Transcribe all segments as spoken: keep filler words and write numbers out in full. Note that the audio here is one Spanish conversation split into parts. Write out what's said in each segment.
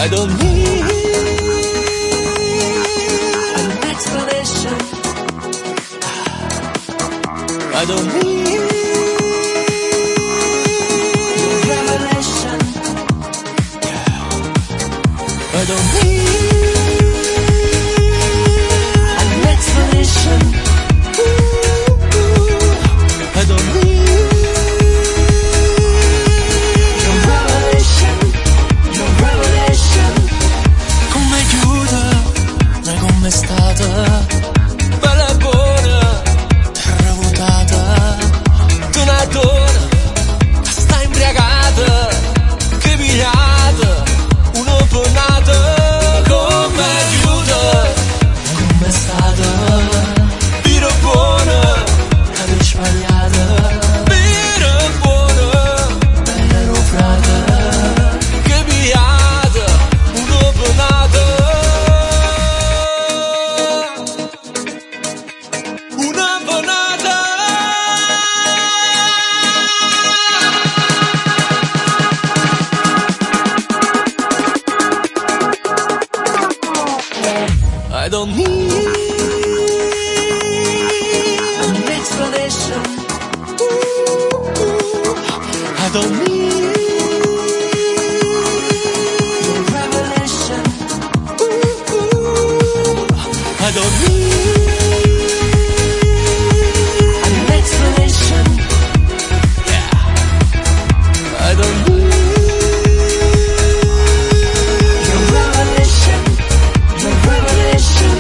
I don't need an explanation. I don't need Your revelation. I don't need An explanation. I don't need Your revelation. Your revelation. come chiude la come è stata bella e buona terra votata una donna che sta imbriagata che pigliata un'oponata come chiude come è stata vira buona che è sbagliata vira buona bella rofrata che pigliata un'oponata una bonata. I don't need An explanation. I don't need Your revelation. I don't need An explanation. I don't need Your revelation. Your revelation.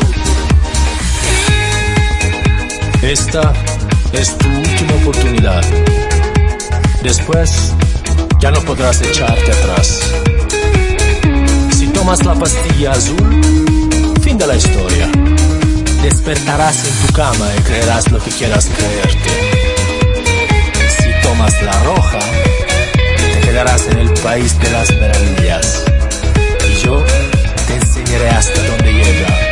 Esta es tu última oportunidad. Después ya no podrás echarte atrás. Si tomas la pastilla azul, fin de la historia. Despertarás en tu cama y creerás lo que quieras creerte. Si tomas la roja, te quedarás en el país de las maravillas. Y yo te enseñaré hasta dónde llega